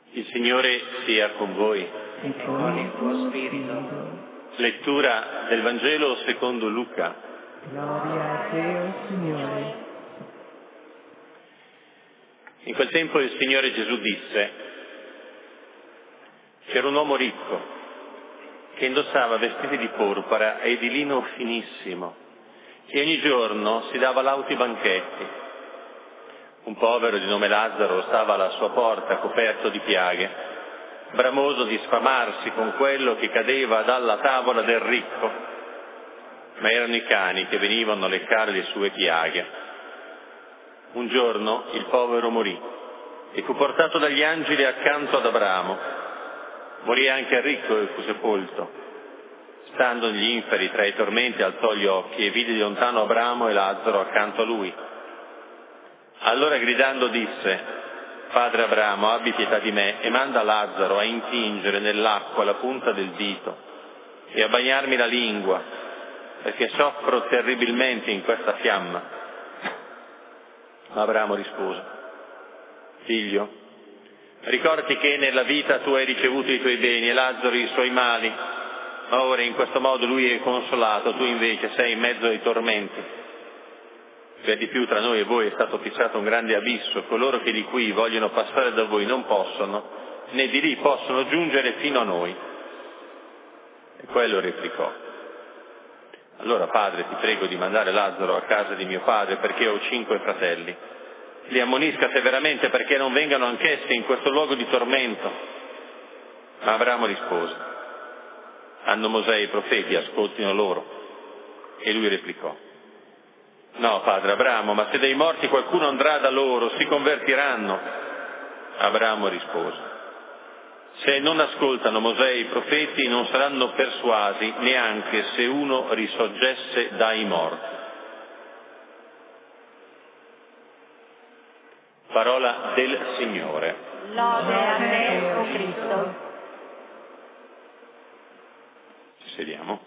Il Signore sia con voi. E con il tuo spirito. Lettura del Vangelo secondo Luca. Gloria a te, Signore. In quel tempo il Signore Gesù disse: c'era un uomo ricco che indossava vestiti di porpora e di lino finissimo e ogni giorno si dava lauti banchetti. Un povero di nome Lazzaro stava alla sua porta coperto di piaghe, bramoso di sfamarsi con quello che cadeva dalla tavola del ricco, ma erano i cani che venivano a leccare le sue piaghe. Un giorno il povero morì e fu portato dagli angeli accanto ad Abramo. Morì anche il ricco e fu sepolto. Stando negli inferi tra i tormenti alzò gli occhi e vide di lontano Abramo e Lazzaro accanto a lui. Allora gridando disse: Padre Abramo, abbi pietà di me e manda Lazzaro a intingere nell'acqua la punta del dito e a bagnarmi la lingua, perché soffro terribilmente in questa fiamma. Ma Abramo rispose: Figlio, ricordati che nella vita tu hai ricevuto i tuoi beni e Lazzaro i suoi mali, ma ora in questo modo lui è consolato, tu invece sei in mezzo ai tormenti. Per di più tra noi e voi è stato fissato un grande abisso, coloro che di qui vogliono passare da voi non possono, né di lì possono giungere fino a noi. E quello replicò: allora padre, ti prego di mandare Lazzaro a casa di mio padre, perché ho 5 fratelli. Li ammonisca severamente perché non vengano anch'essi in questo luogo di tormento. Ma Abramo rispose: hanno Mosè e i profeti, ascoltino loro. E lui replicò: no, padre Abramo, ma se dai morti qualcuno andrà da loro, si convertiranno. Abramo rispose: se non ascoltano Mosè e i profeti, non saranno persuasi neanche se uno risorgesse dai morti. Parola del Signore. Lode a te, o Cristo. Ci sediamo.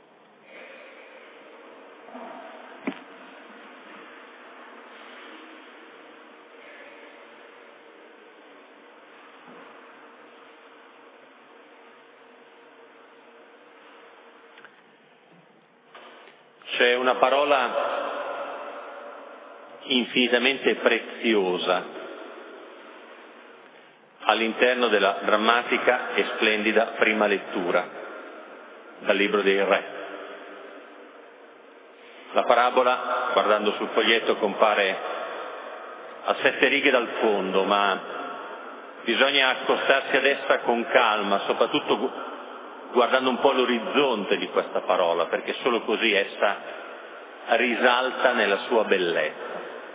C'è una parola infinitamente preziosa all'interno della drammatica e splendida prima lettura dal Libro dei Re. La parabola, guardando sul foglietto, compare a 7 righe dal fondo, ma bisogna accostarsi ad essa con calma, soprattutto guardando un po' l'orizzonte di questa parola, perché solo così essa risalta nella sua bellezza.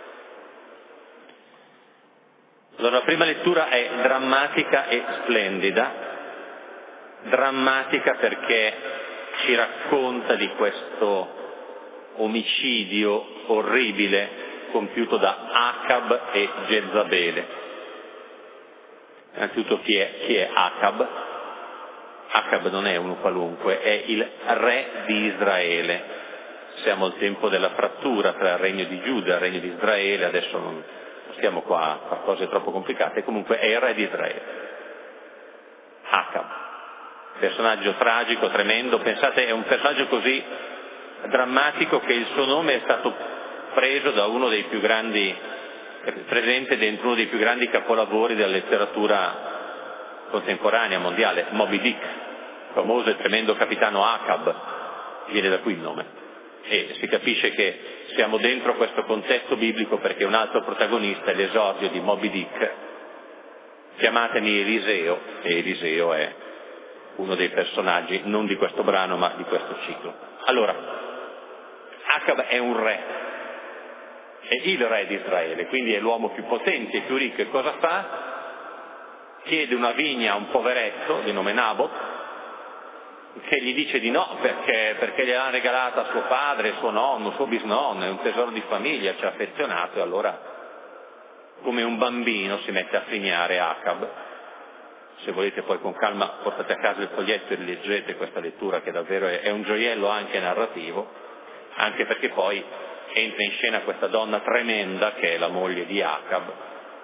Allora, la prima lettura è drammatica e splendida. Drammatica perché ci racconta di questo omicidio orribile compiuto da Acab e Jezabele. Innanzitutto chi è Acab? Acab non è uno qualunque, è il re di Israele. Siamo al tempo della frattura tra il regno di Giuda e il regno di Israele, adesso non stiamo qua a fare cose troppo complicate, comunque è il re di Israele. Acab, personaggio tragico, tremendo, pensate, è un personaggio così drammatico che il suo nome è stato preso da uno dei più grandi, presente dentro uno dei più grandi capolavori della letteratura contemporanea mondiale, Moby Dick, famoso e tremendo capitano Acab, viene da qui il nome. E si capisce che siamo dentro questo contesto biblico perché un altro protagonista è l'esordio di Moby Dick, chiamatemi Eliseo, e Eliseo è uno dei personaggi non di questo brano ma di questo ciclo. Allora, Acab è un re, è il re di Israele, quindi è l'uomo più potente e più ricco, e cosa fa? Chiede una vigna a un poveretto di nome Nabot, che gli dice di no perché gliel'ha regalata suo padre, suo nonno, suo bisnonno, è un tesoro di famiglia, ci ha affezionato, e allora come un bambino si mette a frignare Acab. Se volete poi con calma portate a casa il foglietto e leggete questa lettura, che davvero è un gioiello anche narrativo, anche perché poi entra in scena questa donna tremenda che è la moglie di Acab,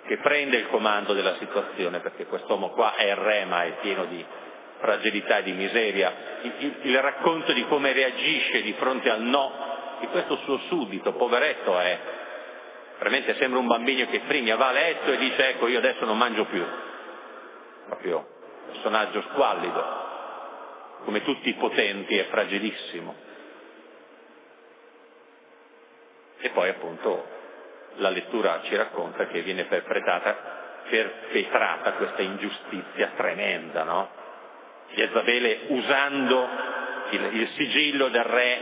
che prende il comando della situazione, perché quest'uomo qua è il re ma è pieno di fragilità e di miseria. Il racconto di come reagisce di fronte al no di questo suo suddito, poveretto, è veramente, sembra un bambino che frigna, va a letto e dice ecco io adesso non mangio più. Proprio personaggio squallido, come tutti i potenti, è fragilissimo. E poi appunto la lettura ci racconta che viene perpetrata questa ingiustizia tremenda, no? Jezabele, usando il sigillo del re,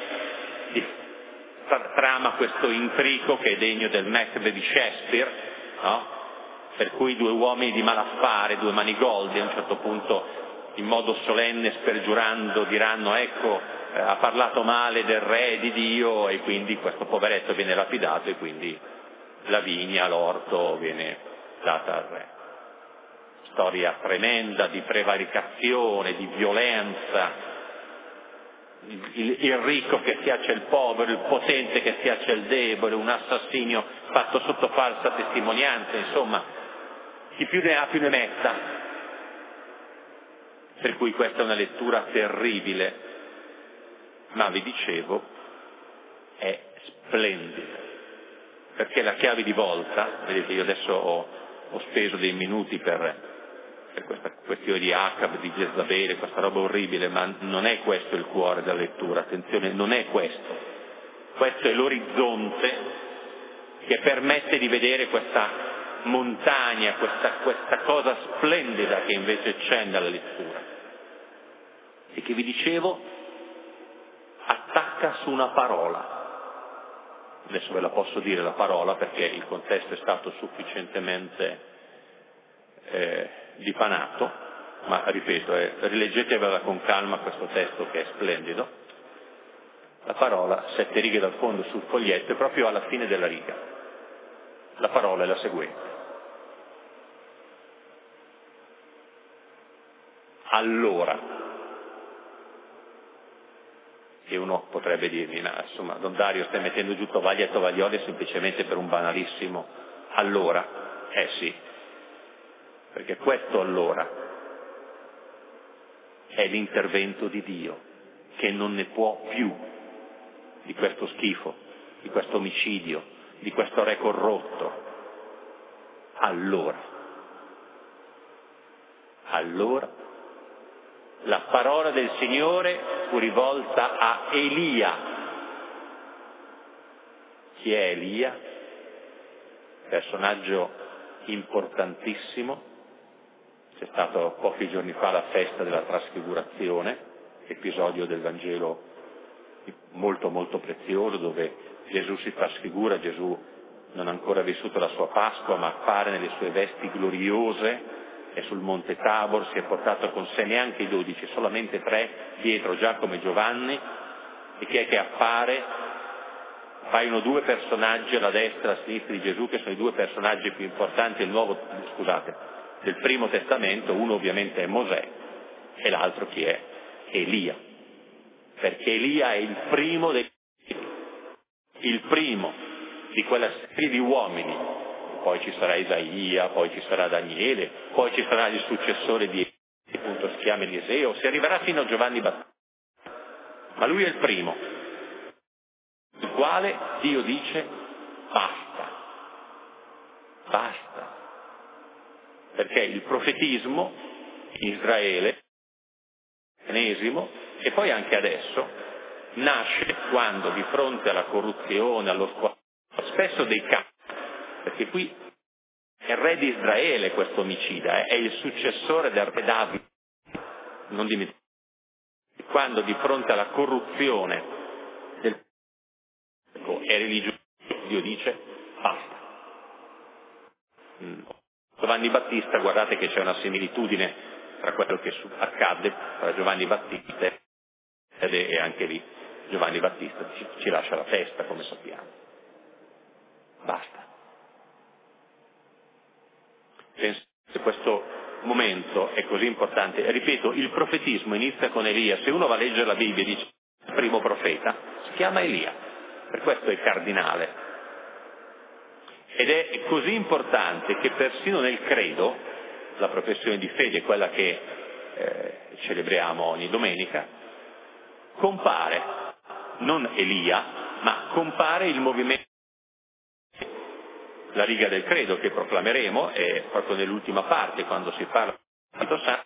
trama questo intrico che è degno del Macbeth di Shakespeare, no? Per cui due uomini di malaffare, due manigoldi, a un certo punto in modo solenne, spergiurando, diranno ecco, ha parlato male del re e di Dio, e quindi questo poveretto viene lapidato e quindi la vigna, l'orto viene data al re. Storia tremenda di prevaricazione, di violenza, il ricco che schiaccia il povero, il potente che schiaccia il debole, un assassinio fatto sotto falsa testimonianza, insomma, chi più ne ha più ne metta. Per cui questa è una lettura terribile, ma vi dicevo, è splendida, perché la chiave di volta, vedete io adesso ho speso dei minuti per questa questione di Acab, di Jezabele, questa roba orribile, ma non è questo il cuore della lettura, attenzione, non è questo. Questo è l'orizzonte che permette di vedere questa montagna, questa cosa splendida che invece c'è nella lettura. E che vi dicevo, attacca su una parola. Adesso ve la posso dire la parola perché il contesto è stato sufficientemente dipanato, ma ripeto, rileggetevela con calma questo testo che è splendido. La parola, 7 righe dal fondo sul foglietto, è proprio alla fine della riga. La parola è la seguente: allora. E uno potrebbe dirmi, ma insomma, Don Dario, stai mettendo giù tovaglie e tovaglioli semplicemente per un banalissimo allora. Sì, perché questo allora è l'intervento di Dio, che non ne può più di questo schifo, di questo omicidio, di questo re corrotto. Allora la parola del Signore fu rivolta a Elia. Chi è Elia? Personaggio importantissimo. C'è stato pochi giorni fa la festa della trasfigurazione, episodio del Vangelo molto molto prezioso, dove Gesù si trasfigura. Gesù non ha ancora vissuto la sua Pasqua, ma appare nelle sue vesti gloriose, è sul Monte Tabor, si è portato con sé neanche i 12, solamente 3, Pietro, Giacomo e Giovanni. E chi è che appare? Appaiono 2 personaggi alla destra e a sinistra di Gesù, che sono i 2 personaggi più importanti del Primo Testamento. Uno ovviamente è Mosè e l'altro chi è? Elia, perché Elia è il primo di quella serie di uomini. Poi ci sarà Isaia, poi ci sarà Daniele, poi ci sarà il successore di appunto si chiama Eliseo, si arriverà fino a Giovanni Battista. Ma lui è il primo, il quale Dio dice basta, perché il profetismo in Israele, l'enesimo, e poi anche adesso, nasce quando di fronte alla corruzione, allo squadro, spesso dei capi, perché qui è il re di Israele questo omicida, è il successore del re Davide, non dimenticate. Quando di fronte alla corruzione del e religioso, Dio dice basta. Giovanni Battista, guardate che c'è una similitudine tra quello che accadde tra Giovanni Battista e anche lì Giovanni Battista ci lascia la testa, come sappiamo. Basta. Penso che questo momento è così importante. Ripeto, il profetismo inizia con Elia. Se uno va a leggere la Bibbia e dice il primo profeta, si chiama Elia, per questo è cardinale. Ed è così importante che persino nel credo, la professione di fede, quella che celebriamo ogni domenica, compare non Elia, ma compare il movimento. La riga del credo che proclameremo è proprio nell'ultima parte, quando si parla dello Spirito Santo,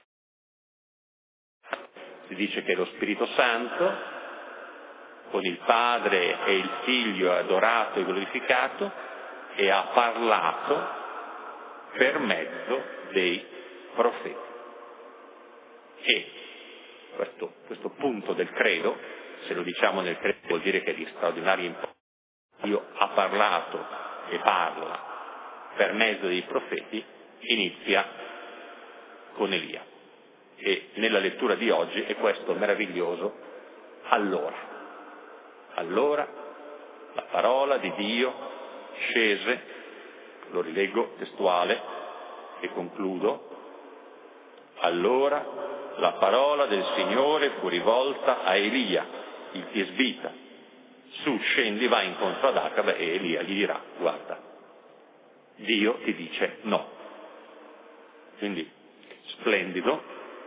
si dice che lo Spirito Santo con il Padre e il Figlio è adorato e glorificato e ha parlato per mezzo dei profeti. E questo punto del credo, se lo diciamo nel credo, vuol dire che è di straordinaria importanza. Dio ha parlato e parla per mezzo dei profeti, inizia con Elia. E nella lettura di oggi è questo meraviglioso allora la parola di Dio scese, lo rileggo testuale e concludo, allora la parola del Signore fu rivolta a Elia, il tisbita, su scendi, vai incontro ad Acabe, e Elia gli dirà, guarda, Dio ti dice no. Quindi splendido,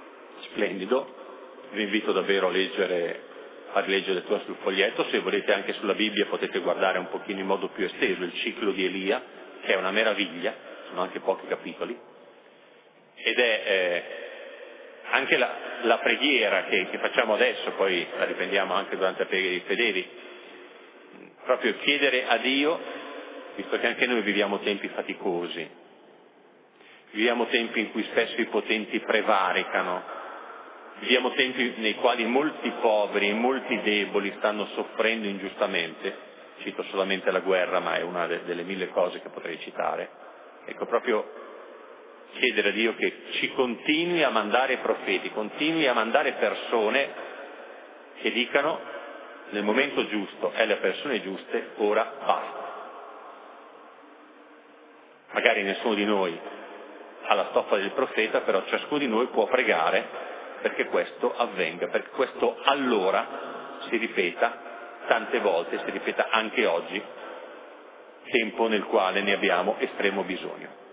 vi invito davvero a rileggere sul foglietto, se volete anche sulla Bibbia potete guardare un pochino in modo più esteso il ciclo di Elia, che è una meraviglia, sono anche pochi capitoli, ed è anche la preghiera che facciamo adesso, poi la riprendiamo anche durante la preghiera dei fedeli, proprio chiedere a Dio, visto che anche noi viviamo tempi faticosi, viviamo tempi in cui spesso i potenti prevaricano, viviamo tempi nei quali molti poveri, molti deboli stanno soffrendo ingiustamente, cito solamente la guerra, ma è una delle mille cose che potrei citare. Ecco, proprio chiedere a Dio che ci continui a mandare profeti, continui a mandare persone che dicano nel momento giusto e alle persone giuste, ora basta. Magari nessuno di noi ha la stoffa del profeta, però ciascuno di noi può pregare perché questo avvenga, perché questo allora si ripeta tante volte, si ripeta anche oggi, tempo nel quale ne abbiamo estremo bisogno.